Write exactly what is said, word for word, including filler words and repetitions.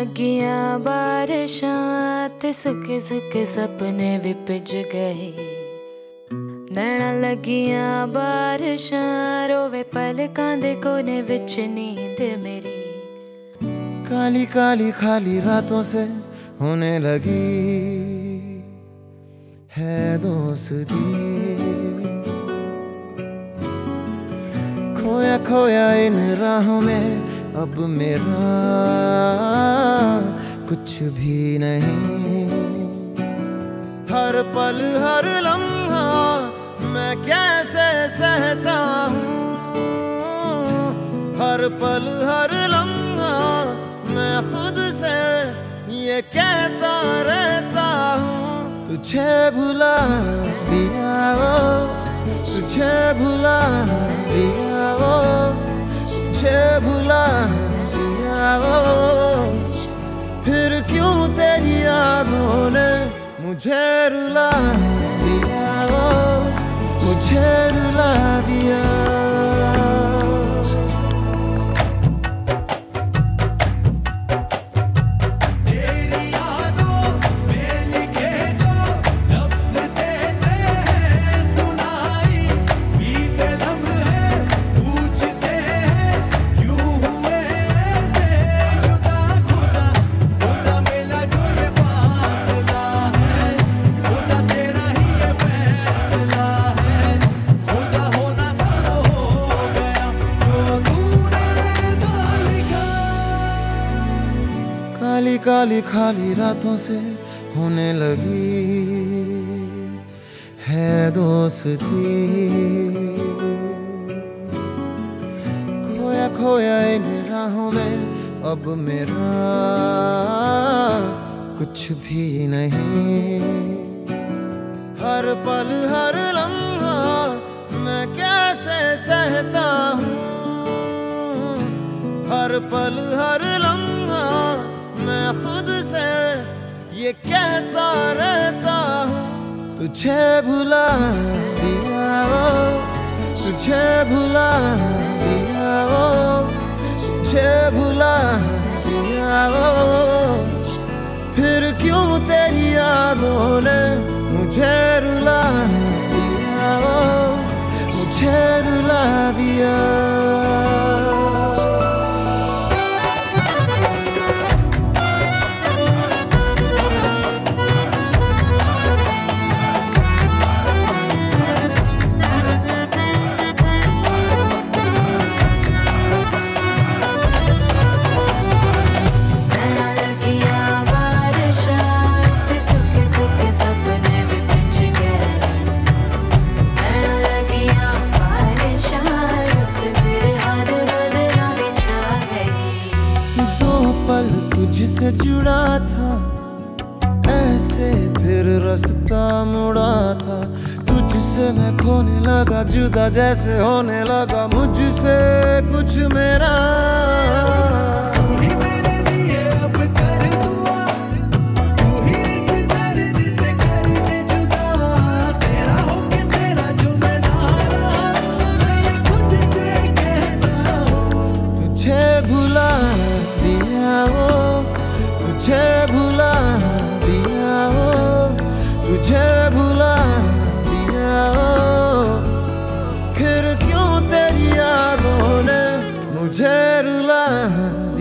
लगियां बारिशां ते सुके सुके सपने भी भिज गए। नैना लगियां बारिशां रोवे पलकां दे कोने विच नींद मेरी। काली काली खाली रातों से होने लगी है दोस्ती। खोया खोया इन राहों में अब मेरा कुछ भी नहीं। हर पल हर लम्हा मैं कैसे सहता हूँ। हर पल हर लम्हा मैं खुद से ये कहता रहता हूँ। तुझे भुला दिया वो, तुझे भुला दिया वो, तुझे भुला दिया वो। फिर क्यों तेरी यादों ने मुझे रुला दिया वो, मुझे रुला दिया। काली काली खाली रातों से होने लगी है दोस्ती। खोया खोया इन राहों में अब मेरा कुछ भी नहीं। हर पल हर लम्हा मैं कैसे सहता हूँ। हर पल हर लम्हा मैं खुद से ये कहता रहता हूँ। तुझे भुला दिया वो, तुझे भुला दिया वो, तुझे भुला दिया वो। फिर क्यों तेरी यादों ने मुझे रुला दिया वो, मुझे रुला दिया। तुझसे जुड़ा था ऐसे फिर रास्ता मुड़ा था। तुझसे मैं खोने लगा जुदा जैसे होने लगा मुझसे कुछ मेरा। तुझे भुला दिया वो, तुझे भुला दिया वो, तुझे भुला दिया वो। फिर क्यों तेरी यादों ने मुझे रुला